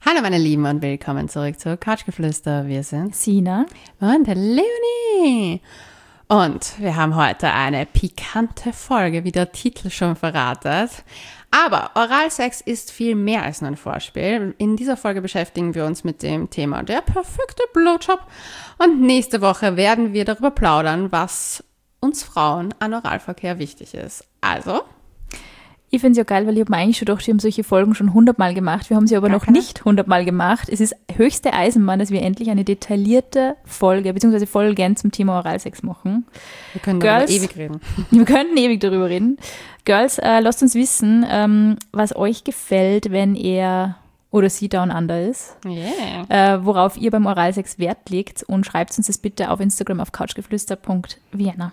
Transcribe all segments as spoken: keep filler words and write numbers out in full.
Hallo meine Lieben und willkommen zurück zu Couchgeflüster. Wir sind Sina und Leonie. Und wir haben heute eine pikante Folge, wie der Titel schon verratet. Aber Oralsex ist viel mehr als nur ein Vorspiel. In dieser Folge beschäftigen wir uns mit dem Thema der perfekte Blowjob. Und nächste Woche werden wir darüber plaudern, was uns Frauen an Oralverkehr wichtig ist. Also... Ich finde es ja geil, weil ich habe mir eigentlich schon gedacht, wir haben solche Folgen schon hundertmal gemacht. Wir haben sie aber noch nicht hundertmal gemacht. Es ist höchste Eisenbahn, dass wir endlich eine detaillierte Folge, beziehungsweise Folgen zum Thema Oralsex machen. Wir können Girls, darüber ewig reden. Wir könnten ewig darüber reden. Girls, äh, lasst uns wissen, ähm, was euch gefällt, wenn er oder sie down under ist. Yeah. Äh, worauf ihr beim Oralsex Wert legt, und schreibt uns das bitte auf Instagram auf couchgeflüster punkt vienna.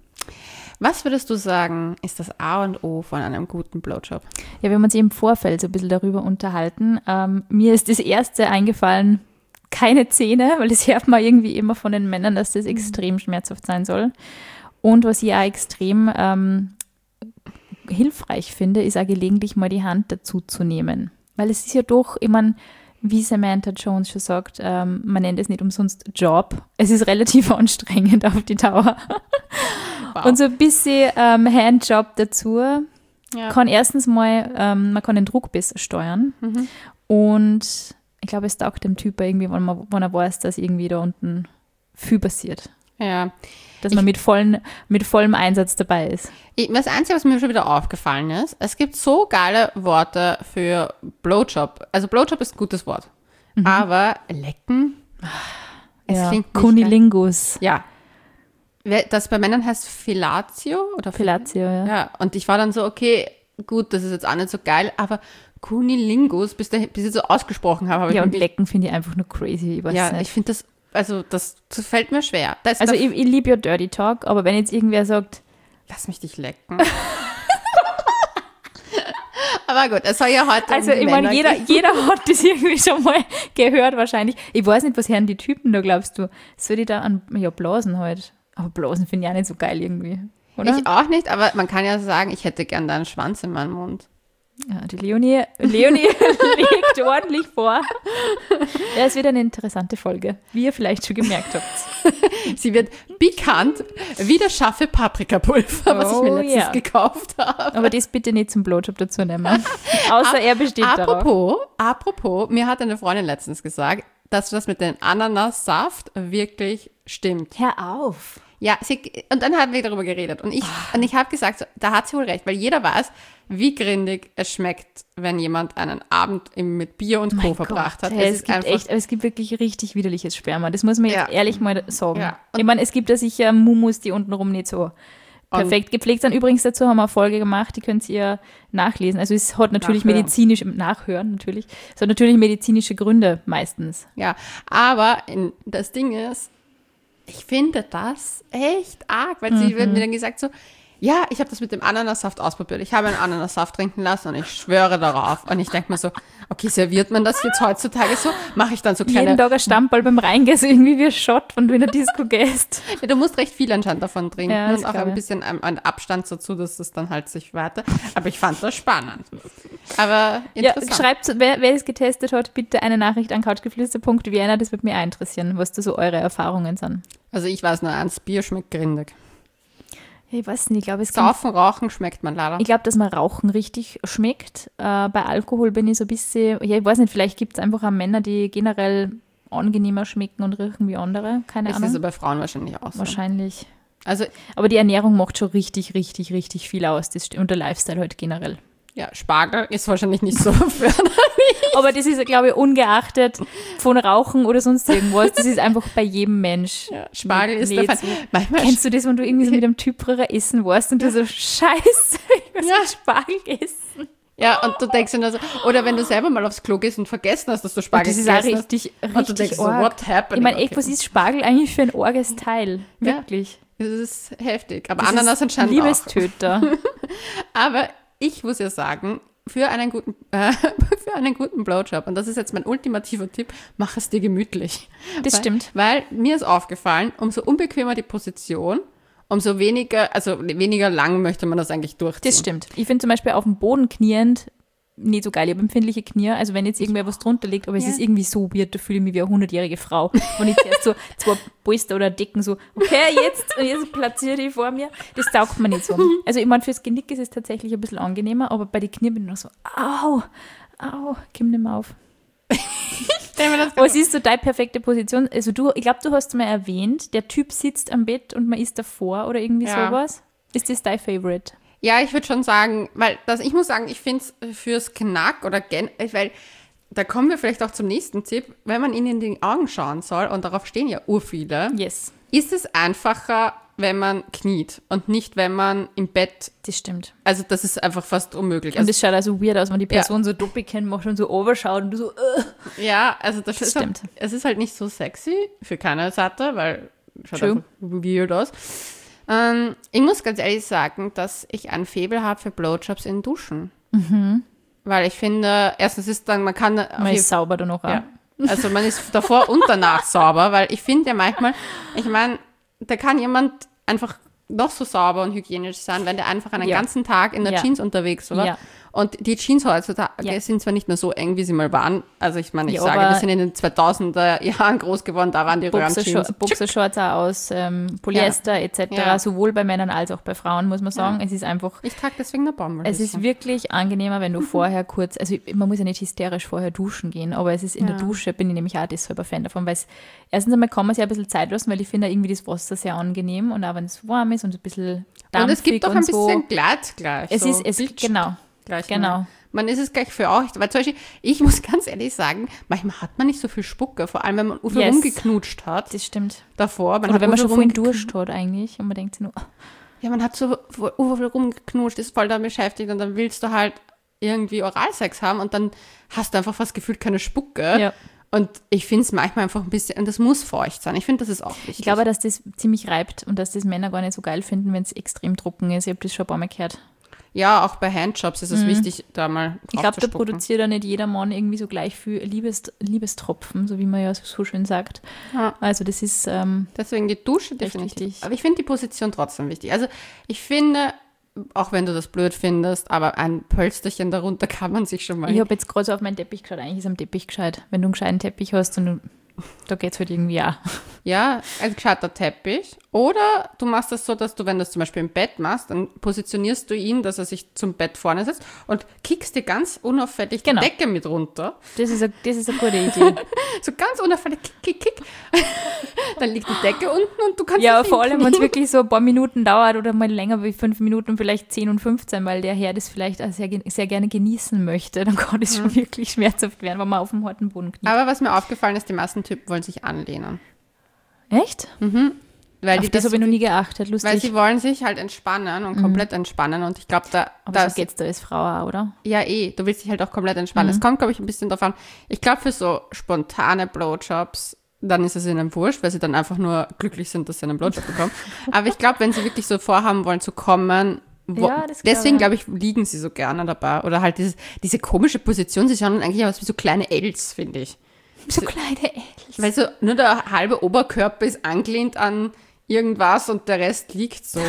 Was würdest du sagen, ist das A und O von einem guten Blowjob? Ja, wir haben uns eben im Vorfeld so ein bisschen darüber unterhalten. Ähm, mir ist das erste eingefallen, keine Zähne, weil das hört man irgendwie immer von den Männern, dass das extrem schmerzhaft sein soll. Und was ich auch extrem ähm, hilfreich finde, ist auch gelegentlich mal die Hand dazu zu nehmen. Weil es ist ja doch, ich meine, wie Samantha Jones schon sagt, ähm, man nennt es nicht umsonst Job. Es ist relativ anstrengend auf die Dauer. Wow. Und so ein bisschen ähm, Handjob dazu ja. kann erstens mal, ähm, man kann den Druck besser steuern. Mhm. Und ich glaube, es taugt dem Typ irgendwie, wenn, man, wenn er weiß, dass irgendwie da unten viel passiert. Ja. Dass man ich, mit, vollen, mit vollem Einsatz dabei ist. Ich, das Einzige, was mir schon wieder aufgefallen ist, es gibt so geile Worte für Blowjob. Also Blowjob ist ein gutes Wort. Mhm. Aber lecken, es ja. klingt nicht Kunilingus. geil. Ja. Das bei Männern heißt Fellatio? Oder Fellatio, ja. Ja, und ich war dann so, okay, gut, das ist jetzt auch nicht so geil, aber Kunilingus, bis, der, bis ich so ausgesprochen habe. habe ja, ich und mich, lecken finde ich einfach nur crazy. Ich weiß ja, nicht. ich finde das, also das, das fällt mir schwer. Das, also das, ich, ich liebe ja Dirty Talk, aber wenn jetzt irgendwer sagt, lass mich dich lecken. Aber gut, es soll ja heute Also um die ich meine, Männer jeder, gehen. jeder hat das irgendwie schon mal gehört wahrscheinlich. Ich weiß nicht, was hören die Typen da, glaubst du? Soll die da an, ja, blasen halt. Aber blasen finde ich auch nicht so geil irgendwie, oder? Ich auch nicht, aber man kann ja sagen, ich hätte gern deinen Schwanz in meinem Mund. Ja, die Leonie, Leonie legt ordentlich vor. Ja, es wird eine interessante Folge, wie ihr vielleicht schon gemerkt habt. Sie wird bekannt wie das scharfe Paprikapulver, was Oh, ich mir letztens ja. gekauft habe. Aber das bitte nicht zum Blowjob dazu nehmen. Außer er besteht apropos, darauf. Apropos, mir hat eine Freundin letztens gesagt, dass das mit dem Ananassaft wirklich stimmt. Hör auf. Ja, sie, und dann haben wir darüber geredet. Und ich, und ich habe gesagt, so, da hat sie wohl recht, weil jeder weiß, wie grindig es schmeckt, wenn jemand einen Abend mit Bier und Co. Mein verbracht Gott, hat. Hey, es es, ist gibt einfach, echt, es gibt wirklich richtig widerliches Sperma. Das muss man jetzt Ja. ehrlich mal sagen. Ja. Ich meine, es gibt ja sicher Mumus, die untenrum nicht so perfekt gepflegt sind. Übrigens dazu haben wir eine Folge gemacht, die könnt ihr nachlesen. Also es hat natürlich Nachhören. medizinische, nachhören natürlich, es hat natürlich medizinische Gründe meistens. Ja, aber in, das Ding ist, ich finde das echt arg, weil sie Mhm. wird mir dann gesagt so, ja, ich habe das mit dem Ananassaft ausprobiert. Ich habe einen Ananassaft trinken lassen und ich schwöre darauf. Und ich denke mir so, okay, serviert man das jetzt heutzutage so? Mache ich dann so kleine... Jeden Tag ein Stammball beim Reingehen, so irgendwie wie ein Shot, wenn du in der Disco gehst. Ja, du musst recht viel anscheinend davon trinken Ja, das und auch glaube ein ich. bisschen einen, einen Abstand dazu, dass es dann halt sich weiter... Aber ich fand das spannend. Aber Ja, interessant. schreibt, wer, wer das getestet hat, bitte eine Nachricht an couchgeflüster punkt vienna, das würde mich auch interessieren, was da so eure Erfahrungen sind. Also ich weiß nur eins, Bier schmeckt grindig. Ich weiß nicht, ich glaube, es gibt Saufen, Rauchen schmeckt man leider. Ich glaube, dass man Rauchen richtig schmeckt. Äh, bei Alkohol bin ich so ein bisschen, ja, ich weiß nicht, vielleicht gibt es einfach auch Männer, die generell angenehmer schmecken und riechen wie andere. Keine Das Ahnung. ist ja bei Frauen wahrscheinlich auch so. Wahrscheinlich. Also Aber die Ernährung macht schon richtig, richtig, richtig viel aus. Das, st- und der Lifestyle halt generell. ja, Spargel ist wahrscheinlich nicht so förderlich. Aber das ist, glaube ich, ungeachtet von Rauchen oder sonst irgendwas. Das ist einfach bei jedem Mensch. Ja, Spargel ist Lädt's. der Fall. Manchmal Kennst du das, wenn du irgendwie so mit einem Typ früher essen warst und du so, scheiße, ich muss Ja. ja. Spargel essen. Ja, und du denkst dir nur so, oder wenn du selber mal aufs Klo gehst und vergessen hast, dass du Spargel Das ist auch gegessen hast. richtig, richtig Und du denkst so, arg. what happened? Ich meine, echt, Okay. was ist Spargel eigentlich für ein arges Teil? Ja. Wirklich. Das ist heftig. Aber Das Ananas ist anscheinend auch. Liebestöter. Aber ich muss ja sagen, für einen guten, äh, für einen guten Blowjob, und das ist jetzt mein ultimativer Tipp, mach es dir gemütlich. Das weil, stimmt. Weil mir ist aufgefallen, umso unbequemer die Position, umso weniger, also weniger lang möchte man das eigentlich durchziehen. Das stimmt. Ich finde zum Beispiel auf dem Boden kniend nicht so geil. Ich habe empfindliche Knie, also wenn jetzt irgendwer was drunter liegt, aber es Ja. ist irgendwie so weird, da fühle ich mich wie eine hundertjährige Frau. Und ich zuerst so zwei Polster oder Decken so, okay, jetzt, und jetzt platziere ich vor mir. Das taugt mir nicht so. Also ich meine, fürs Genick ist es tatsächlich ein bisschen angenehmer, aber bei den Knien bin ich noch so, au, au, komm nicht mehr auf. Was ist so deine perfekte Position? Also du, ich glaube, du hast mal erwähnt, der Typ sitzt am Bett und man ist davor oder irgendwie Ja. sowas. Ist das dein Favorite? Ja, ich würde schon sagen, weil das, ich muss sagen, ich finde es fürs Knack oder gen, weil da kommen wir vielleicht auch zum nächsten Tipp, wenn man ihnen in die Augen schauen soll, und darauf stehen ja urviele, Yes, ist es einfacher, wenn man kniet und nicht, wenn man im Bett, das stimmt. also das ist einfach fast unmöglich. Und Also, es schaut also weird aus, wenn die Person so Doppelkinn macht und so overschaut und du so, uh. ja, also das, Das ist halt, stimmt. es ist halt nicht so sexy für keine Seite, weil schaut True. einfach weird aus. Ähm, ich muss ganz ehrlich sagen, dass ich ein Faible habe für Blowjobs in Duschen. Weil ich finde, erstens ist dann, man kann auf Man jeden ist sauber dann auch. Ja. Also man ist davor und danach sauber, weil ich finde ja manchmal, ich meine, da kann jemand einfach noch so sauber und hygienisch sein, wenn der einfach einen Ja. ganzen Tag in der Ja. Jeans unterwegs war. Ja. Und die Jeans heutzutage Ja. sind zwar nicht mehr so eng, wie sie mal waren. Also ich meine, ich Ja, sage, aber- wir sind in den zweitausender Jahren groß geworden, da waren die Boxershor- Röhrenjeans. Boxershorts auch aus ähm, Polyester et cetera, Ja. sowohl bei Männern als auch bei Frauen, muss man sagen. Es ist einfach, Ich trage deswegen eine Bombe. es ist wirklich angenehmer, wenn du vorher kurz, also man muss ja nicht hysterisch vorher duschen gehen, aber es ist in Ja. der Dusche, bin ich nämlich auch deshalb ein Fan davon, weil es, erstens einmal kann man sich ein bisschen Zeit lassen, weil ich finde irgendwie das Wasser sehr angenehm und auch wenn es warm ist und ein bisschen dampfig Und es gibt doch und ein so. bisschen glatt gleich. Es so ist, es, Beach genau, gleich genau. mal. Man ist es gleich für euch, weil zum Beispiel, ich muss ganz ehrlich sagen, manchmal hat man nicht so viel Spucke, vor allem wenn man yes. Yes. rumgeknutscht hat das stimmt. davor. Man Oder hat wenn man schon urviel vorhin rumgekn- Durst hat eigentlich und man denkt sich nur, oh, Ja, man hat so urviel rumgeknutscht, ist voll damit beschäftigt und dann willst du halt irgendwie Oralsex haben und dann hast du einfach fast gefühlt keine Spucke. ja. Und ich finde es manchmal einfach ein bisschen, und das muss feucht sein. Ich finde, das ist auch wichtig. Ich glaube, dass das ziemlich reibt und dass das Männer gar nicht so geil finden, wenn es extrem trocken ist. Ich habe das schon ein paar Mal gehört. Ja, auch bei Handjobs ist es wichtig, da mal drauf Ich glaube, zu da spucken. produziert ja nicht jeder Mann irgendwie so gleich viel Liebes, Liebestropfen, so wie man ja so schön sagt. Ja. Also das ist, ähm, Deswegen die Dusche Echt definitiv. wichtig. Aber ich finde die Position trotzdem wichtig. Also ich finde, auch wenn du das blöd findest, aber ein Pölsterchen darunter kann man sich schon mal... ich habe jetzt gerade so auf meinen Teppich geschaut. Eigentlich ist am Teppich gescheit. Wenn du einen gescheiten Teppich hast, und du, da geht es halt irgendwie auch. Ja, ein gescheiter Teppich. Oder du machst das so, dass du, wenn du das zum Beispiel im Bett machst, dann positionierst du ihn, dass er sich zum Bett vorne setzt und kickst dir ganz unauffällig Genau. die Decke mit runter. Das ist, eine, das ist eine gute Idee. So ganz unauffällig, kick, kick, kick. Dann liegt die Decke unten und du kannst Ja, dich vor allem, wenn es hinknien. wirklich so ein paar Minuten dauert oder mal länger wie fünf Minuten, vielleicht zehn und fünfzehn, weil der Herr das vielleicht auch sehr, gen- sehr gerne genießen möchte, dann kann das schon wirklich schmerzhaft werden, wenn man auf dem harten Boden kniet. Aber was mir aufgefallen ist, die meisten Typen wollen sich anlehnen. Echt? Weil Auf die das das habe ich noch nie geachtet, Weil lustig. sie wollen sich halt entspannen und komplett entspannen. Und ich glaube, da, Aber da so geht's da als Frau auch, oder? ja eh, du willst dich halt auch komplett entspannen. Es kommt, glaube ich, ein bisschen drauf an. Ich glaube, für so spontane Blowjobs, dann ist es ihnen wurscht, weil sie dann einfach nur glücklich sind, dass sie einen Blowjob bekommen. Aber ich glaube, wenn sie wirklich so vorhaben wollen zu kommen, wo, Ja, das glaub deswegen ich. glaube ich, liegen sie so gerne dabei. Oder halt dieses, diese komische Position, sie schauen eigentlich aus wie so kleine Els, finde ich. So kleine Els. Weil so nur der halbe Oberkörper ist angelehnt an irgendwas und der Rest liegt so.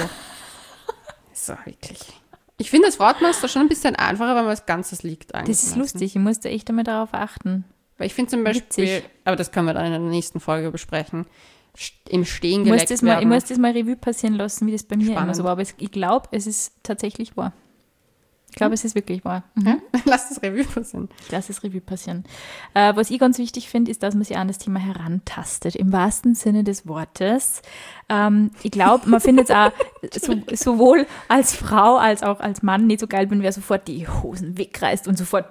So, wirklich. Ich finde das Wortmaster schon ein bisschen einfacher, wenn man was Ganzes liegt eigentlich. Das ist meistens. lustig, ich musste echt einmal darauf achten. Weil ich finde zum Beispiel, Witzig. aber das können wir dann in der nächsten Folge besprechen, st- im Stehen Ich muss, geleckt das mal, ich werden. muss das mal Revue passieren lassen, wie das bei mir immer Spannend. so war. Aber es, ich glaube, es ist tatsächlich wahr. Ich glaube, es ist wirklich wahr. Mhm. Ja? Lass das Revue passieren. Ich lasse das Revue passieren. Äh, was ich ganz wichtig finde, ist, dass man sich an das Thema herantastet, im wahrsten Sinne des Wortes. Ähm, ich glaube, man findet es auch so, sowohl als Frau als auch als Mann nicht so geil, wenn wer sofort die Hosen wegreißt und sofort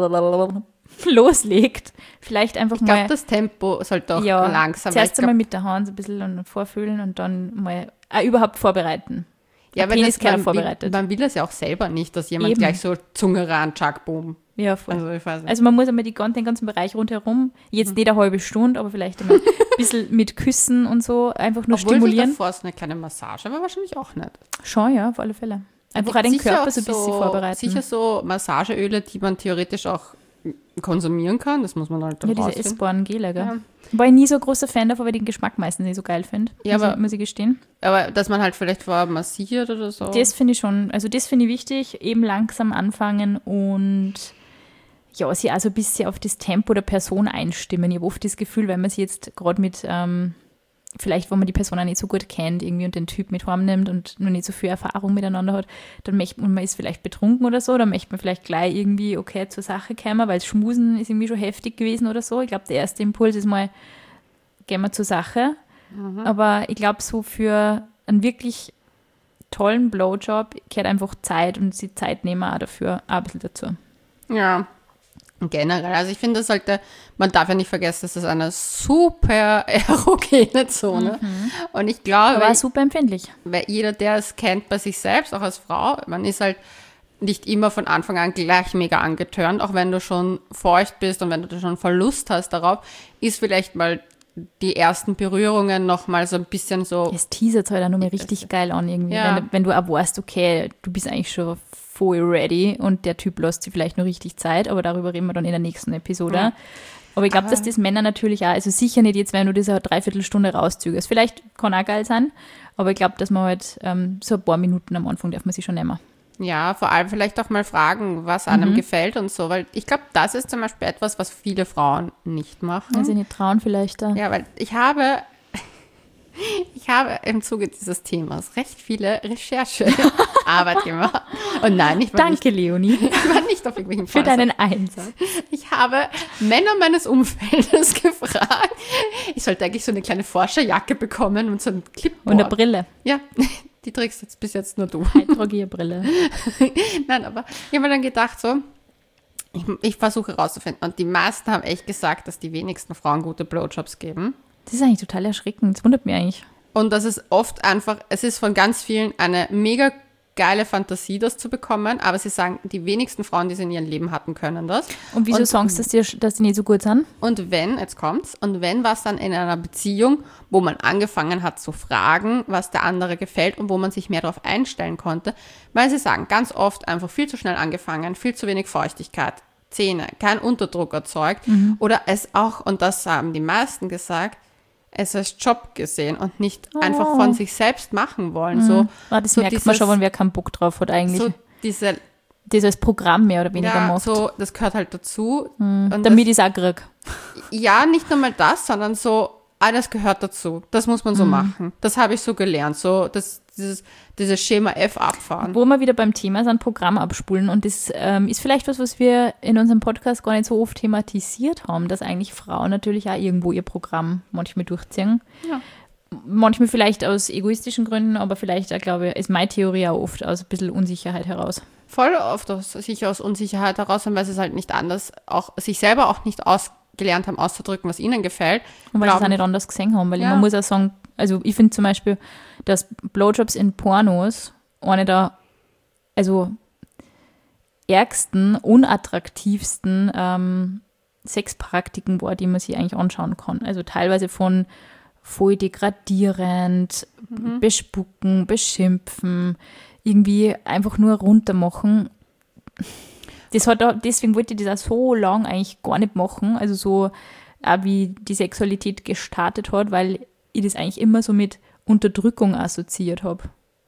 loslegt. Vielleicht einfach Ich glaube, mal das Tempo sollte auch ja, langsam. weil zuerst ich glaub, einmal mit der Hand so ein bisschen und vorfühlen und dann mal äh, überhaupt vorbereiten. ja, Ein weil Penis das, gehört man, will, vorbereitet. man will das ja auch selber nicht, dass jemand Eben. gleich so Zunge ran, tschack, boom. Ja, voll. Also ich weiß nicht. Also man muss einmal die, gan- den ganzen Bereich rundherum, jetzt Mhm. nicht eine halbe Stunde, aber vielleicht einmal ein bisschen mit Küssen und so, einfach nur Obwohl stimulieren. davor ist eine kleine Massage, aber wahrscheinlich auch nicht. Schon, ja, auf alle Fälle. Einfach auch Gibt den sicher Körper auch so ein bisschen vorbereiten. Sicher so Massageöle, die man theoretisch auch konsumieren kann. Das muss man halt dann Ja, diese rausfinden. essbaren Gele, gell? Ja. War ich nie so ein großer Fan davon, weil ich den Geschmack meistens nicht so geil finde. Ja, muss, aber- ich- muss ich gestehen. Aber dass man halt vielleicht vorher massiert oder so. Das finde ich schon, also das finde ich wichtig, eben langsam anfangen und ja, sich auch so ein bisschen auf das Tempo der Person einstimmen. Ich habe oft das Gefühl, wenn man sich jetzt gerade mit, ähm, vielleicht, wo man die Person auch nicht so gut kennt irgendwie und den Typ mit heimnimmt und noch nicht so viel Erfahrung miteinander hat, dann möchte man, man ist vielleicht betrunken oder so, dann möchte man vielleicht gleich irgendwie, okay, zur Sache kommen, weil das Schmusen ist irgendwie schon heftig gewesen oder so. Ich glaube, der erste Impuls ist mal, gehen wir zur Sache. Mhm. Aber ich glaube, so für einen wirklich tollen Blowjob gehört einfach Zeit und die Zeit nehmen auch dafür auch ein bisschen dazu. Ja, generell. Also ich finde, das sollte, man darf ja nicht vergessen, das ist eine super erogene Zone. Mhm. Und ich glaube, aber super empfindlich. Weil jeder, der es kennt bei sich selbst, auch als Frau, man ist halt nicht immer von Anfang an gleich mega angetörnt, auch wenn du schon feucht bist und wenn du schon voll Lust hast darauf, ist vielleicht mal die ersten Berührungen noch mal so ein bisschen so. Es teasert halt auch nochmal richtig geil an irgendwie. Ja. Wenn, wenn du auch weißt, okay, du bist eigentlich schon voll ready und der Typ lässt sich vielleicht noch richtig Zeit, aber darüber reden wir dann in der nächsten Episode. Mhm. Aber ich glaube, dass das Männer natürlich auch, also sicher nicht jetzt, wenn du diese Dreiviertelstunde rauszögerst. Vielleicht kann auch geil sein, aber ich glaube, dass man halt ähm, so ein paar Minuten am Anfang darf man sich schon nehmen. Ja, vor allem vielleicht auch mal fragen, was einem Mhm. gefällt und so, weil ich glaube, das ist zum Beispiel etwas, was viele Frauen nicht machen. Also nicht trauen vielleicht da. Ja, weil ich habe, ich habe im Zuge dieses Themas recht viele Recherchearbeit gemacht. Und nein, ich war, Danke, nicht, Leonie, ich war nicht auf irgendwelchen für Forschern. deinen Einsatz. Ich habe Männer meines Umfeldes gefragt. Ich sollte eigentlich so eine kleine Forscherjacke bekommen und so ein Clipboard. Und eine Brille. Ja, die trägst jetzt bis jetzt nur du. Hydrogierbrille. Nein, aber ich habe mir dann gedacht so, ich, ich versuche herauszufinden. Und die meisten haben echt gesagt, dass die wenigsten Frauen gute Blowjobs geben. Das ist eigentlich total erschreckend. Das wundert mich eigentlich. Und das ist oft einfach, es ist von ganz vielen eine mega geile Fantasie, das zu bekommen. Aber sie sagen, die wenigsten Frauen, die sie in ihrem Leben hatten, können das. Und wieso und, sagst du, dass die, dass die nicht so gut sind? Und wenn, jetzt kommt's, und wenn was dann in einer Beziehung, wo man angefangen hat zu fragen, was der andere gefällt und wo man sich mehr darauf einstellen konnte, weil sie sagen, ganz oft einfach viel zu schnell angefangen, viel zu wenig Feuchtigkeit, Zähne, kein Unterdruck erzeugt Mhm. oder es auch, und das haben die meisten gesagt, es als Job gesehen und nicht Oh. einfach von sich selbst machen wollen. So, Ah, das so merkt dieses, man schon, wenn wer keinen Bock drauf hat eigentlich. so diese, Das als Programm mehr oder weniger ja, macht. so, das gehört halt dazu. Mhm. Und Damit das, ich es auch kriege. ja, nicht nur mal das, sondern so, alles gehört dazu. Das muss man so Mhm. machen. Das habe ich so gelernt. So, das, dieses, dieses Schema F abfahren. Wo wir wieder beim Thema sind, Programm abspulen. Und das ähm, ist vielleicht was, was wir in unserem Podcast gar nicht so oft thematisiert haben, dass eigentlich Frauen natürlich auch irgendwo ihr Programm manchmal durchziehen. Ja. Manchmal vielleicht aus egoistischen Gründen, aber vielleicht auch, glaube ich, ist meine Theorie auch oft aus ein bisschen Unsicherheit heraus. Voll oft aus, sicher aus Unsicherheit heraus, weil sie es halt nicht anders, auch sich selber auch nicht ausgelernt haben, auszudrücken, was ihnen gefällt. Und weil sie es auch Glauben- nicht anders gesehen haben. Weil Ja. man muss auch sagen, also ich finde zum Beispiel, dass Blowjobs in Pornos eine der, also ärgsten, unattraktivsten ähm, Sexpraktiken war, die man sich eigentlich anschauen kann. Also teilweise von voll degradierend, Mhm. bespucken, beschimpfen, irgendwie einfach nur runtermachen. Das hat auch, deswegen wollte ich das auch so lang eigentlich gar nicht machen, also so auch wie die Sexualität gestartet hat, weil ich das eigentlich immer so mit Unterdrückung assoziiert habe.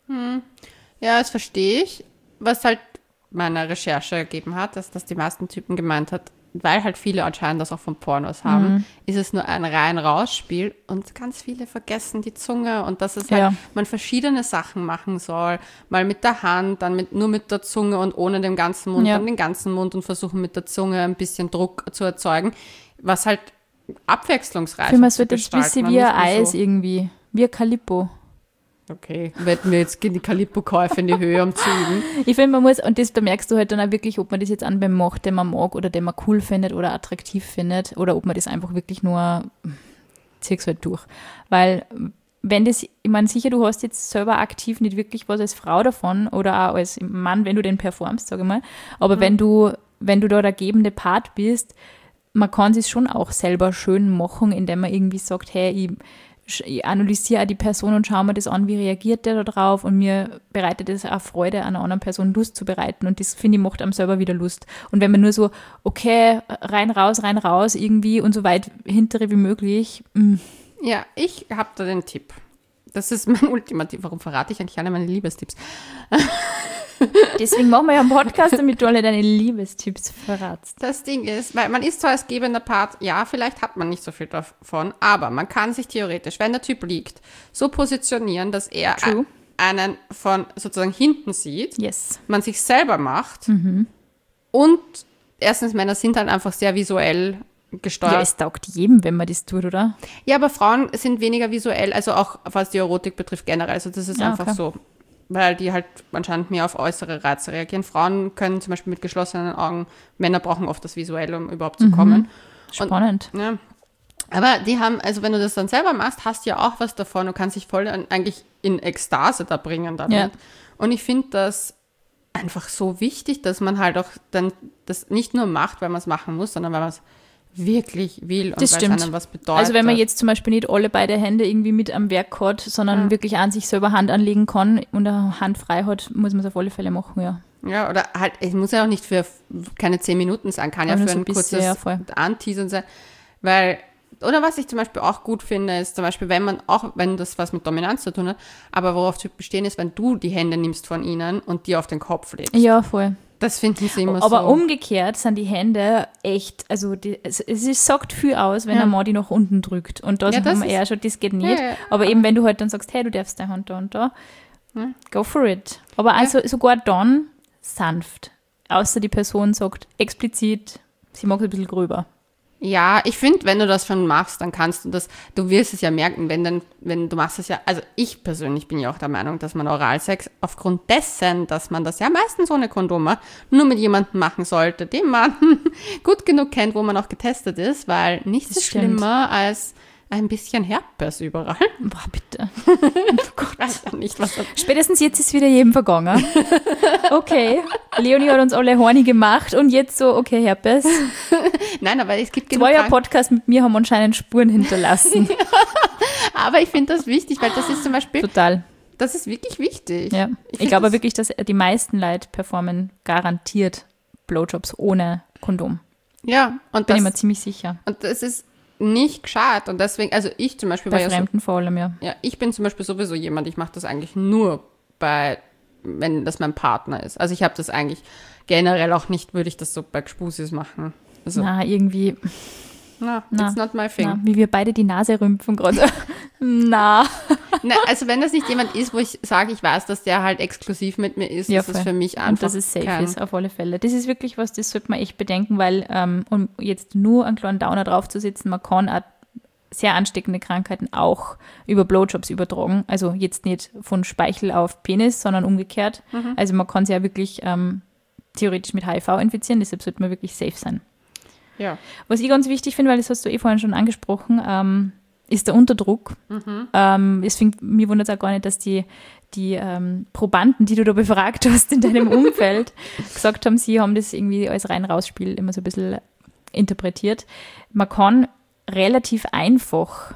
Ja, das verstehe ich. Was halt meine Recherche ergeben hat, dass das die meisten Typen gemeint hat, weil halt viele anscheinend das auch von Pornos haben, Mhm. ist es nur ein rein-raus-Spiel und ganz viele vergessen die Zunge und dass es halt, Ja. man verschiedene Sachen machen soll. Mal mit der Hand, dann mit, nur mit der Zunge und ohne den ganzen Mund, Ja. dann den ganzen Mund und versuchen mit der Zunge ein bisschen Druck zu erzeugen, was halt abwechslungsreich Für mich zu wird das ein bisschen gestalten. wie Man ein muss nur Eis so- irgendwie, wie ein Calippo. Okay, wetten wir jetzt gehen die Calippo-Käufe in die Höhe, um zu üben. Ich finde, man muss, und das, da merkst du halt dann auch wirklich, ob man das jetzt an beim macht, den man mag oder den man cool findet oder attraktiv findet oder ob man das einfach wirklich nur, zieh's halt durch. Weil, wenn das, ich meine, sicher, du hast jetzt selber aktiv nicht wirklich was als Frau davon oder auch als Mann, wenn du den performst, sage ich mal, aber wenn du, wenn du da der gebende Part bist, man kann es schon auch selber schön machen, indem man irgendwie sagt, hey, ich ich analysiere auch die Person und schaue mir das an, wie reagiert der da drauf und mir bereitet es auch Freude, einer anderen Person Lust zu bereiten und das, finde ich, macht einem selber wieder Lust. Und wenn man nur so, okay, rein, raus, rein, raus irgendwie und so weit hintere wie möglich, mh, Ja, ich habe da den Tipp. Das ist mein Ultimativ. Warum verrate ich eigentlich alle meine Liebestipps? Deswegen machen wir ja einen Podcast, damit du alle deine Liebestipps verratst. Das Ding ist, weil man ist zwar als gebender Part, ja, vielleicht hat man nicht so viel davon, aber man kann sich theoretisch, wenn der Typ liegt, so positionieren, dass er True. einen von sozusagen hinten sieht, Yes. man sich selber macht Mhm. und erstens, Männer sind halt einfach sehr visuell gesteuert. Ja, es taugt jedem, wenn man das tut, oder? Ja, aber Frauen sind weniger visuell, also auch was die Erotik betrifft generell. Also das ist Ah, einfach okay. so, weil die halt anscheinend mehr auf äußere Reize reagieren. Frauen können zum Beispiel mit geschlossenen Augen, Männer brauchen oft das Visuelle, um überhaupt zu kommen. Spannend. Und, ja. Aber die haben, also wenn du das dann selber machst, hast du ja auch was davon. Du kannst dich voll an, eigentlich in Ekstase da bringen damit. Ja. Und ich finde das einfach so wichtig, dass man halt auch dann das nicht nur macht, weil man es machen muss, sondern weil man es wirklich will und Das weil es stimmt. einem was bedeutet. Also wenn man jetzt zum Beispiel nicht alle beide Hände irgendwie mit am Werk hat, sondern Ja. wirklich an sich selber Hand anlegen kann und eine Hand frei hat, muss man es auf alle Fälle machen, ja. Ja, oder halt, es muss ja auch nicht für keine zehn Minuten sein, kann ja Aber nur für so ein ein bisschen, kurzes ja, voll. Anteasern sein, weil, oder was ich zum Beispiel auch gut finde, ist zum Beispiel, wenn man auch, wenn das was mit Dominanz zu tun hat, aber worauf Typen bestehen ist, wenn du die Hände nimmst von ihnen und die auf den Kopf legst. Ja, voll. Das finden sie immer Aber so. umgekehrt sind die Hände echt, also die, es, es ist- sagt viel aus, wenn Ja. ein Mann die nach unten drückt. Und da Ja, sagen das wir ist- eher schon, das geht nicht. Ja, ja. Aber eben, wenn du halt dann sagst, hey, du darfst deine Hand da und da, Ja. go for it. Aber also sogar dann sanft. Außer die Person sagt explizit, sie mag es ein bisschen gröber. Ja, ich finde, wenn du das schon machst, dann kannst du das, du wirst es ja merken, wenn dann, wenn du machst es ja, also ich persönlich bin ja auch der Meinung, dass man Oralsex aufgrund dessen, dass man das ja meistens ohne Kondome nur mit jemandem machen sollte, den man gut genug kennt, wo man auch getestet ist, weil nichts Das ist stimmt. schlimmer als ein bisschen Herpes überall. Boah, bitte. Ich weiß ja nicht, was das Spätestens jetzt ist wieder jedem vergangen. Okay, Leonie hat uns alle horny gemacht und jetzt so, okay, Herpes. Nein, aber es gibt genug Zweier Krank- Podcast mit mir haben anscheinend Spuren hinterlassen. aber ich finde das wichtig, weil das ist zum Beispiel, Total. das ist wirklich wichtig. Ja. Ich, find glaube das- wirklich, dass die meisten Leute performen garantiert Blowjobs ohne Kondom. Ja, und Bin das, ich mir ziemlich sicher. und das ist nicht gescheit und deswegen, also ich zum Beispiel Bei war ja so, Fremden vor allem, ja. ja, ich bin zum Beispiel sowieso jemand, ich mache das eigentlich nur bei, wenn das mein Partner ist. Also ich habe das eigentlich generell auch nicht, würde ich das so bei Gspusis machen. Also, Na, irgendwie, na, na, it's not my thing. na, wie wir beide die Nase rümpfen gerade. Na. Na, also wenn das nicht jemand ist, wo ich sage, ich weiß, dass der halt exklusiv mit mir ist, Ja, ist es voll. für mich einfach Und dass es safe kein, ist, auf alle Fälle. Das ist wirklich was, das sollte man echt bedenken, weil, ähm, um jetzt nur einen kleinen Downer draufzusetzen, man kann auch sehr ansteckende Krankheiten auch über Blowjobs übertragen. Also jetzt nicht von Speichel auf Penis, sondern umgekehrt. Mhm. Also man kann sich ja wirklich ähm, theoretisch mit H I V infizieren, deshalb sollte man wirklich safe sein. Ja. Was ich ganz wichtig finde, weil das hast du eh vorhin schon angesprochen, ähm, ist der Unterdruck. Mhm. Ähm, deswegen, mir wundert es auch gar nicht, dass die, die ähm, Probanden, die du da befragt hast in deinem Umfeld, gesagt haben, sie haben das irgendwie als Rein-Raus-Spiel immer so ein bisschen interpretiert. Man kann relativ einfach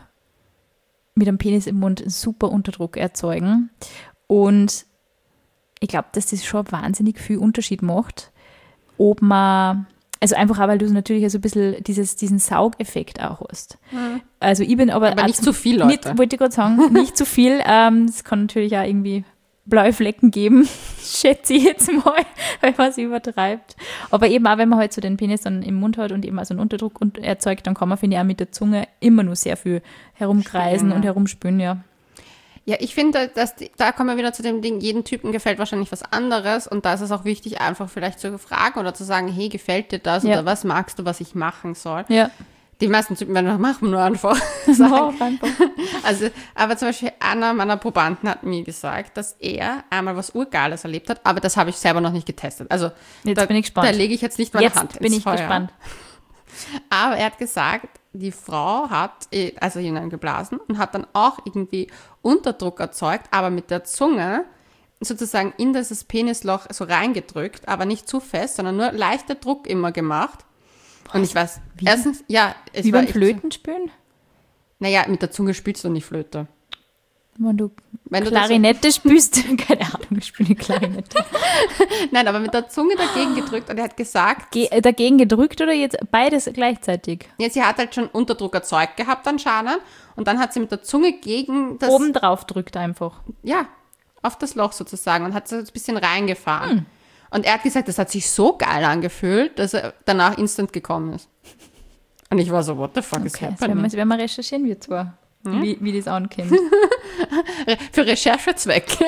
mit einem Penis im Mund einen super Unterdruck erzeugen. Und ich glaube, dass das schon wahnsinnig viel Unterschied macht, ob man, also einfach auch, weil du natürlich so ein bisschen dieses, diesen Saugeffekt auch hast. Mhm. Also ich bin aber, Aber auch nicht zum- zu viel, Leute. Nicht, wollte ich gerade sagen, nicht zu viel. Ähm, Es kann natürlich auch irgendwie blaue Flecken geben, schätze ich jetzt mal, wenn man es übertreibt. Aber eben auch, wenn man halt so den Penis dann im Mund hat und eben auch so einen Unterdruck und erzeugt, dann kann man, finde ich, auch mit der Zunge immer nur sehr viel herumkreisen Spülen, ja. und herumspülen, ja. Ja, ich finde, dass die, da kommen wir wieder zu dem Ding, jeden Typen gefällt wahrscheinlich was anderes und da ist es auch wichtig, einfach vielleicht zu fragen oder zu sagen, hey, gefällt dir das Ja. oder was magst du, was ich machen soll? Ja, Die meisten Typen werden machen wir nur einfach ja sagen. einfach. Also, aber zum Beispiel einer meiner Probanden hat mir gesagt, dass er einmal was Urgeiles erlebt hat, aber das habe ich selber noch nicht getestet. Also Jetzt da, bin ich gespannt. Da lege ich jetzt nicht meine Jetzt Hand bin ins ich Feuer. gespannt. Aber er hat gesagt, die Frau hat eh- also hineingeblasen und hat dann auch irgendwie Unterdruck erzeugt, aber mit der Zunge sozusagen in dieses Penisloch so reingedrückt, aber nicht zu fest, sondern nur leichter Druck immer gemacht. Und ich weiß, Wie? erstens, ja, es Wie war beim echt so- Flötenspülen? Naja, mit der Zunge spielst du nicht Flöte. Wenn du Wenn du das so- Klarinette spielst, keine Ahnung, ich spiele Klarinette. Nein, aber mit der Zunge dagegen gedrückt und er hat gesagt, Ge äh, dagegen gedrückt oder jetzt beides gleichzeitig? ja, sie hat halt schon Unterdruck erzeugt gehabt anscheinend und dann hat sie mit der Zunge gegen das, Oben drauf drückt einfach. ja, auf das Loch sozusagen und hat so ein bisschen reingefahren. Hm. Und er hat gesagt, das hat sich so geil angefühlt, dass er danach instant gekommen ist. Und ich war so, what the fuck Okay, is das werden happening? wir, werden wir recherchieren, wir zwar, Ja. wie, wie das ankommt. Für Recherchezwecke.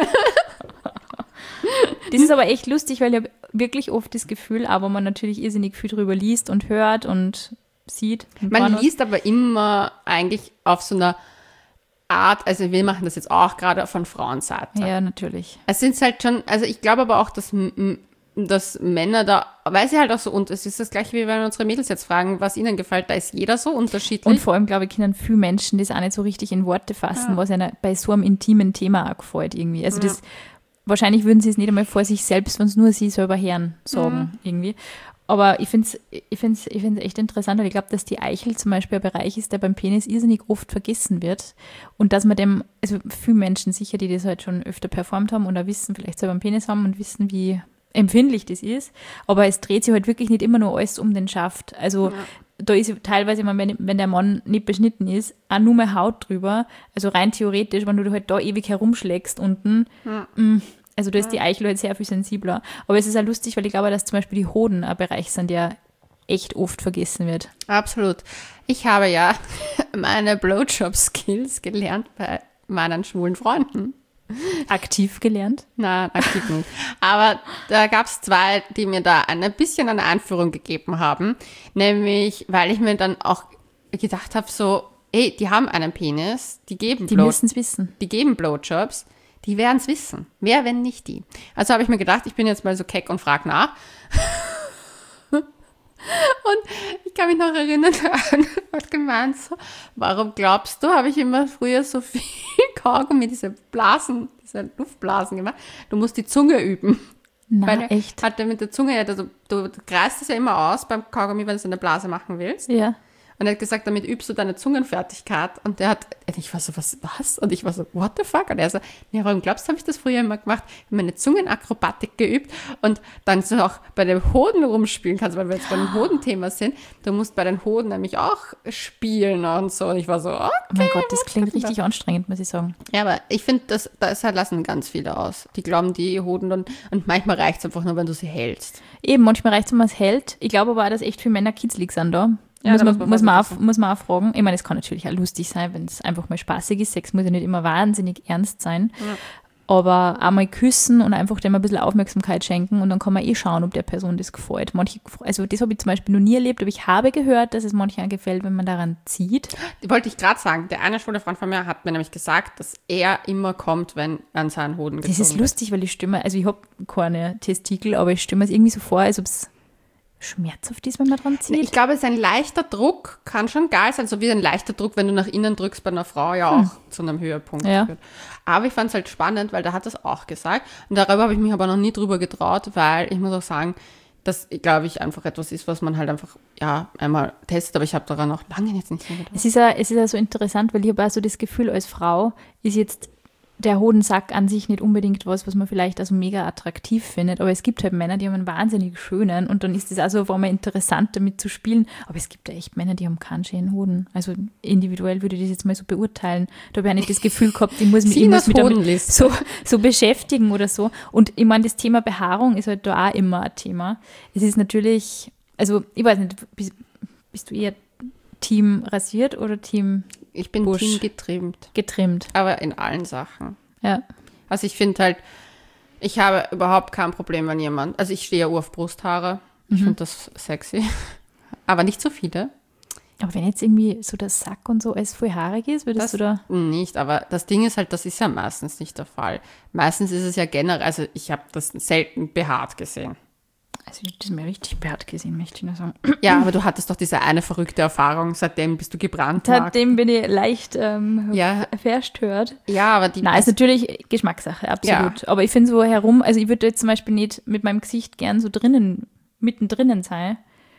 Das ist aber echt lustig, weil ich habe wirklich oft das Gefühl, aber man natürlich irrsinnig viel drüber liest und hört und sieht. Und Man Pornos. liest aber immer eigentlich auf so einer Art, also wir machen das jetzt auch gerade von Frauenseite. Ja, natürlich. Es sind halt schon, also ich glaube aber auch, dass, m- dass Männer da, weil sie halt auch so, und es ist das gleiche, wie wenn wir unsere Mädels jetzt fragen, was ihnen gefällt, da ist jeder so unterschiedlich. Und vor allem, glaube ich, können viele Menschen das auch nicht so richtig in Worte fassen, Ja. was ihnen bei so einem intimen Thema auch gefällt irgendwie. Also das, wahrscheinlich würden sie es nicht einmal vor sich selbst, wenn es nur sie selber hören, sagen irgendwie. Aber ich finde es ich find's, ich find's echt interessant, weil ich glaube, dass die Eichel zum Beispiel ein Bereich ist, der beim Penis irrsinnig oft vergessen wird. Und dass man dem, also viele Menschen sicher, die das halt schon öfter performt haben oder wissen, vielleicht selber einen Penis haben und wissen, wie empfindlich das ist. Aber es dreht sich halt wirklich nicht immer nur alles um den Schaft. Also Ja. da ist teilweise, wenn, wenn der Mann nicht beschnitten ist, auch nur mehr Haut drüber. Also rein theoretisch, wenn du halt da ewig herumschlägst unten, Ja. mh, also da ist die Eichel halt sehr viel sensibler. Aber es ist auch lustig, weil ich glaube, dass zum Beispiel die Hoden ein Bereich sind, der echt oft vergessen wird. Absolut. Ich habe ja meine Blowjob-Skills gelernt bei meinen schwulen Freunden. Aktiv gelernt. Nein, aktiv nicht. Aber da gab es zwei, die mir da ein bisschen eine Einführung gegeben haben. Nämlich, weil ich mir dann auch gedacht habe, so, ey, die haben einen Penis, die geben Die Blow- müssen es wissen. die geben Blowjobs, die werden es wissen. Wer, wenn nicht die? Also habe ich mir gedacht, ich bin jetzt mal so keck und frag nach. Und ich kann mich noch erinnern, an hat gemeint so, warum glaubst du, habe ich immer früher so viel Kaugummi, diese Blasen, diese Luftblasen gemacht. Du musst die Zunge üben. Na, Weil er echt? hat er mit der Zunge, also du kreist es ja immer aus beim Kaugummi, wenn du so eine Blase machen willst. Ja. Und er hat gesagt, damit übst du deine Zungenfertigkeit. Und der hat, und ich war so, was, was? Und ich war so, what the fuck? Und er so, ja, warum glaubst du, habe ich das früher immer gemacht? Ich habe meine Zungenakrobatik geübt und dann so auch bei den Hoden rumspielen kannst, weil wir jetzt bei dem Hodenthema sind. Du musst bei den Hoden nämlich auch spielen und so. Und ich war so, okay. Oh mein Gott, das klingt richtig anstrengend, muss ich sagen. Ja, aber ich finde, das, das lassen ganz viele aus. Die glauben, die Hoden und, und manchmal reicht es einfach nur, wenn du sie hältst. Eben, manchmal reicht es, wenn man es hält. Ich glaube aber auch, dass echt viele Männer kitzlig sind da. Ja, muss, da man, muss man muss, man auch, vorsichtig muss man auch fragen. Ich meine, es kann natürlich auch lustig sein, wenn es einfach mal spaßig ist. Sex muss ja nicht immer wahnsinnig ernst sein. Ja. Aber einmal küssen und einfach dem ein bisschen Aufmerksamkeit schenken und dann kann man eh schauen, ob der Person das gefällt. Manche, also das habe ich zum Beispiel noch nie erlebt, aber ich habe gehört, dass es manchen gefällt, wenn man daran zieht. Wollte ich gerade sagen, der eine schwule Freund von mir hat mir nämlich gesagt, dass er immer kommt, wenn an seinen Hoden gezogen Das ist lustig, weil ich stimme, also ich habe keine Testikel, aber ich stimme es irgendwie so vor, als ob es schmerzhaft ist, wenn man dran zieht. Ich glaube, es ist ein leichter Druck, kann schon geil sein, so wie ein leichter Druck, wenn du nach innen drückst bei einer Frau ja auch zu einem Höhepunkt Ja. führt. Aber ich fand es halt spannend, weil der hat das auch gesagt. Und darüber habe ich mich aber noch nie drüber getraut, weil ich muss auch sagen, dass, glaube ich, einfach etwas ist, was man halt einfach, ja, einmal testet, aber ich habe daran noch lange jetzt nicht mehr gedacht. Es ist ja, es ist ja so interessant, weil ich habe auch so das Gefühl, als Frau ist jetzt der Hodensack an sich nicht unbedingt was, was man vielleicht also mega attraktiv findet, aber es gibt halt Männer, die haben einen wahnsinnig schönen und dann ist es also auf einmal interessant, damit zu spielen, aber es gibt ja echt Männer, die haben keinen schönen Hoden. Also individuell würde ich das jetzt mal so beurteilen. Da habe ich auch nicht das Gefühl gehabt, ich muss mich ich muss Sinas mich damit Hodenliste. so, so beschäftigen oder so. Und ich meine, das Thema Behaarung ist halt da auch immer ein Thema. Es ist natürlich, also ich weiß nicht, bist, bist du eher Team rasiert oder Team Ich bin Busch. Team getrimmt, getrimmt? aber in allen Sachen. Ja. Also ich finde halt, ich habe überhaupt kein Problem, wenn jemand, also ich stehe ja ur auf Brusthaare, ich Mhm. finde das sexy, aber nicht so viele. Aber wenn jetzt irgendwie so der Sack und so alles voll haarig ist, würdest Das du da... nicht, aber das Ding ist halt, das ist ja meistens nicht der Fall. Meistens ist es ja generell, also ich habe das selten behaart gesehen. Also ich habe das mir richtig behaart gesehen, möchte ich nur sagen. Ja, aber du hattest doch diese eine verrückte Erfahrung, seitdem bist du gebrannt. Seitdem bin ich leicht ähm, Ja. verstört. Ja, aber die... Nein, ist natürlich Geschmackssache, absolut. Aber ich finde so herum, also ich würde jetzt zum Beispiel nicht mit meinem Gesicht gern so drinnen, mittendrin sein,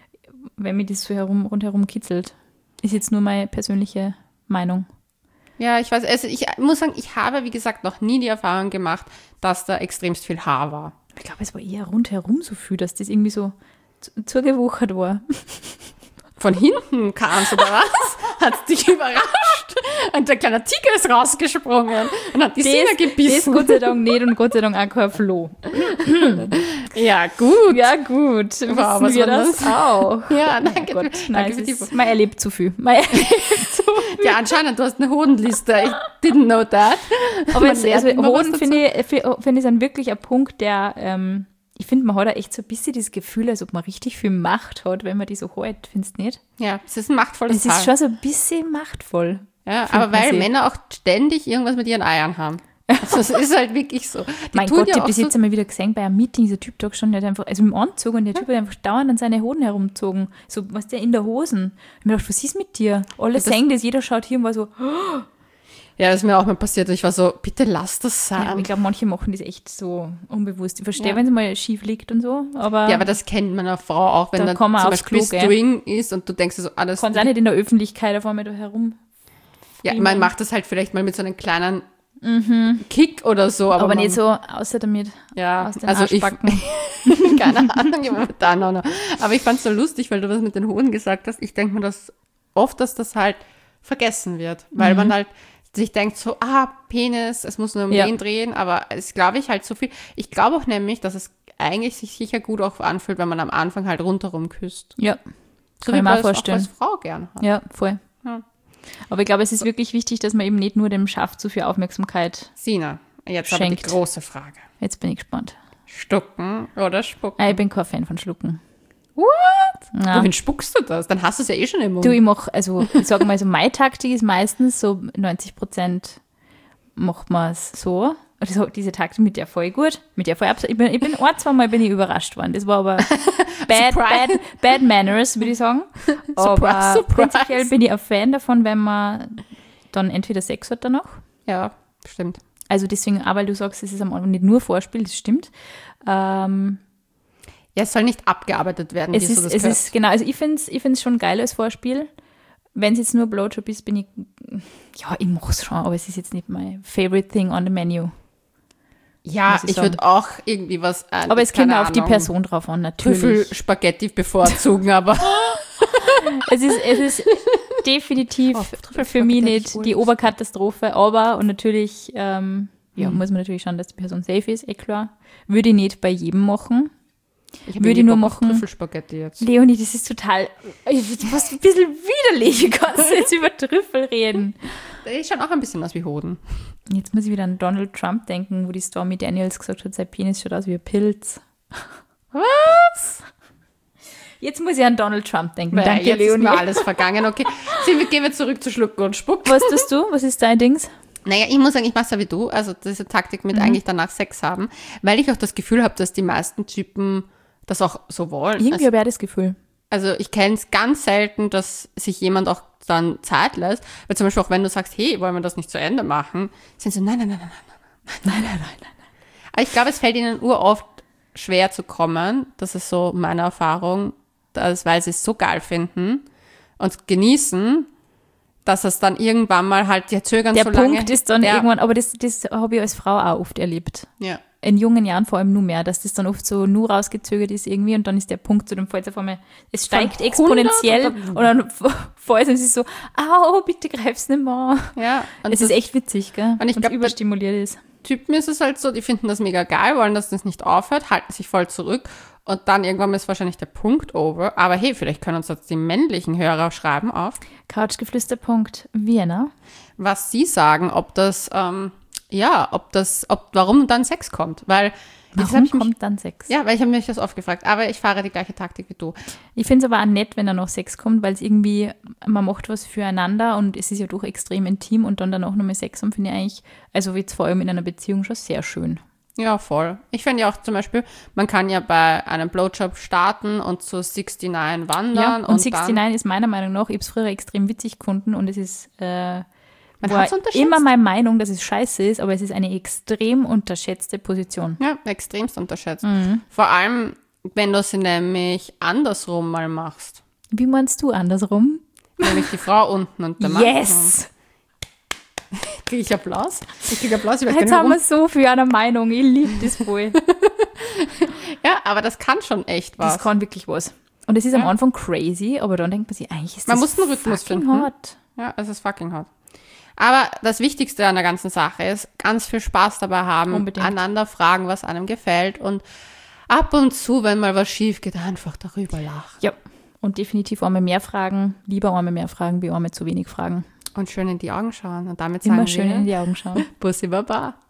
wenn mir das so herum, rundherum kitzelt. Ist jetzt nur meine persönliche Meinung. Ja, ich weiß, also ich muss sagen, ich habe, wie gesagt, noch nie die Erfahrung gemacht, dass da extremst viel Haar war. Ich glaube, es war eher rundherum so viel, dass das irgendwie so zu- zugewuchert war. Von hinten kam es oder was? Hat es dich überrascht? Und der kleine Tiger ist rausgesprungen und hat die Sina Das gebissen. Gott sei Dank nicht und Gott sei Dank auch kein Floh. Ja, gut. Ja, gut. Wow, Wissen was wir war das das? auch. Ja, Oh danke. Gott, nein, danke es für die ist, man erlebt zu viel. Man erlebt zu viel. Ja, anscheinend, du hast eine Hodenliste. Ich didn't know that. Aber Man es, lernt also, immer was Hoden dazu. finde ich, finde ich, sind wirklich ein Punkt, der, ähm, ich finde, man hat auch echt so ein bisschen das Gefühl, als ob man richtig viel Macht hat, wenn man die so hält, findest du nicht? Ja, es ist ein machtvolles Es ist Teil. schon so ein bisschen machtvoll. Ja, findet aber man weil sie. Männer auch ständig irgendwas mit ihren Eiern haben. Also es ist halt wirklich so. Die Mein tun Gott, ja ich habe auch bis so, jetzt einmal wieder gesehen bei einem Meeting, dieser Typ da schon, der hat einfach, also im Anzug und der Typ hat einfach dauernd an seine Hoden herumgezogen. So, was der in der Hosen. Ich hab mir gedacht, was ist mit dir? Alle das- sehen das, jeder schaut hier und war so, ja, das ist mir auch mal passiert. Ich war so, bitte lass das ja, sein. ich glaube, manche machen das echt so unbewusst. Ich verstehe, Ja. wenn es mal schief liegt und so, aber, Ja, aber das kennt man einer Frau auch, wenn Da dann kann man zum aufs Beispiel Klo gehen. String ist und du denkst dir so, alles. kann es auch nicht in der Öffentlichkeit auf einmal da herum. Ja, man macht das halt vielleicht mal mit so einem kleinen Kick oder so. Aber, Aber, man, nicht so außer damit Ja, aus den also ich, Arschbacken. keine Ahnung, ich war da noch. Aber ich fand es so lustig, weil du was mit den Hoden gesagt hast. Ich denke mir das oft, dass das halt vergessen wird, weil Mhm. man halt sich denkt so, ah, Penis, es muss nur um Ja. den drehen, aber es glaube ich halt so viel. Ich glaube auch nämlich, dass es eigentlich sich sicher gut auch anfühlt, wenn man am Anfang halt rundherum küsst. Ja, So Kann ich mir auch man es vorstellen. als Frau gern hat. ja, voll. Ja. Aber ich glaube, es ist wirklich wichtig, dass man eben nicht nur dem Schaft zu viel Aufmerksamkeit. Sina, jetzt aber Schenkt. die große Frage. Jetzt bin ich gespannt. Stucken oder spucken? Ah, ich bin kein Fan von Schlucken. What? Ja. Wohin spuckst du das? Dann hast du es ja eh schon im Mund. Du, ich mache, also ich sage mal so, meine Taktik ist meistens so neunzig Prozent macht man es so. Also diese Taktik mit der voll gut, mit der voll absolut. Ich bin, ich bin ein, zwei Mal bin ich überrascht worden. Das war aber bad, bad, Surprise. bad manners, würde ich sagen. Aber Surprise, surprise. prinzipiell bin ich ein Fan davon, wenn man dann entweder Sex hat danach. Ja, stimmt. Also deswegen, auch weil du sagst, es ist am Anfang nicht nur Vorspiel, das stimmt. Ähm, Ja, es soll nicht abgearbeitet werden, es wie ist, so das es gehört. ist, genau, also ich finde es ich find's schon geil als Vorspiel. Wenn es jetzt nur Blowjob ist, bin ich, ja, ich mache es schon, aber es ist jetzt nicht mein favorite thing on the menu. Ja, muss ich ich würde auch irgendwie was an. Aber es kommt keine auch auf die Ahnung, Person drauf an, natürlich. Trüffelspaghetti bevorzugen, aber Es ist, es ist definitiv Oh, Trüffelspaghetti für mich hätte ich nicht wohl die gesagt. Oberkatastrophe, aber und natürlich ähm, ja, muss man natürlich schauen, dass die Person safe ist, eh klar. Würde ich nicht bei jedem machen. ich Würde ich nur Bock auf machen- Trüffelspaghetti jetzt. Leonie, das ist total, was ein bisschen widerlich, kannst du jetzt über Trüffel reden. Die schauen auch ein bisschen aus wie Hoden. Jetzt muss ich wieder an Donald Trump denken, wo die Stormy Daniels gesagt hat, sein Penis schaut aus wie ein Pilz. Was? Jetzt muss ich an Donald Trump denken. Naja, Danke, jetzt ist Leonie. mir alles vergangen. Okay, Sie, wir gehen wir zurück zu Schlucken und Spucken. Was tust du? Was ist dein Dings? Naja, ich muss sagen, ich mache es ja wie du, also diese Taktik Mhm. mit eigentlich danach Sex haben, weil ich auch das Gefühl habe, dass die meisten Typen das auch so wollen. Irgendwie Also, habe ich das Gefühl. also ich kenne es ganz selten, dass sich jemand auch dann Zeit lässt, weil zum Beispiel auch wenn du sagst, hey, wollen wir das nicht zu Ende machen, sind sie so, nein, nein, nein, nein, nein, nein, nein, nein, nein. Aber ich glaube, es fällt ihnen uroft schwer zu kommen, das ist so meine Erfahrung, dass, weil sie es so geil finden und genießen, dass es dann irgendwann mal halt, die zögern Der so Punkt lange. ist dann ja, irgendwann, aber das, das habe ich als Frau auch oft erlebt. Ja. In jungen Jahren vor allem nur mehr, dass das dann oft so nur rausgezögert ist irgendwie und dann ist der Punkt zu dem Fall auf einmal, es steigt Von exponentiell hundert und dann fällt es so, au, bitte greif's nicht mehr. Ja, und Es das ist echt witzig, gell? Und ich glaub, überstimuliert ist. Typen ist es halt so, die finden das mega geil, wollen, dass das nicht aufhört, halten sich voll zurück und dann irgendwann ist wahrscheinlich der Punkt over. Aber hey, vielleicht können uns jetzt die männlichen Hörer schreiben auf, Couchgeflüster.vienna. was sie sagen, ob das, ähm, ja, ob das, ob, warum dann Sex kommt. Weil, das Warum hab ich mich, kommt dann Sex? ja, weil ich habe mich das oft gefragt, aber ich fahre die gleiche Taktik wie du. Ich finde es aber auch nett, wenn da noch Sex kommt, weil es irgendwie, man macht was füreinander und es ist ja doch extrem intim und dann danach nochmal Sex haben, finde ich eigentlich, also jetzt vor allem in einer Beziehung schon sehr schön. Ja, voll. Ich finde ja auch zum Beispiel, man kann ja bei einem Blowjob starten und zu neunundsechzig wandern. Ja, und, und neunundsechzig dann, ist meiner Meinung nach, ich habe es früher extrem witzig gefunden und es ist äh, Man war hat's unterschätzt. immer meine Meinung, dass es scheiße ist, aber es ist eine extrem unterschätzte Position. Ja, extremst unterschätzt. Mhm. Vor allem, wenn du sie nämlich andersrum mal machst. Wie meinst du andersrum? Nämlich die Frau unten und der Mann. Yes! Kriege ich Applaus? Ich kriege Applaus. Ich weiß Jetzt gar haben nicht, wir so viel einer Meinung. Ich liebe das voll. warum. Ja, aber das kann schon echt was. Das kann wirklich was. Und es ist am Ja. Anfang crazy, aber dann denkt man sich, eigentlich ist Man das muss einen Rhythmus fucking finden. hot. Ja, es ist fucking hot. Aber das Wichtigste an der ganzen Sache ist, ganz viel Spaß dabei haben, Unbedingt. einander fragen, was einem gefällt und ab und zu, wenn mal was schief geht, einfach darüber lachen. Ja, und definitiv einmal mehr fragen, lieber einmal mehr fragen, wie einmal zu wenig fragen. Und schön in die Augen schauen. Und damit sagen Immer schön wir, in die Augen schauen. Bussi Baba.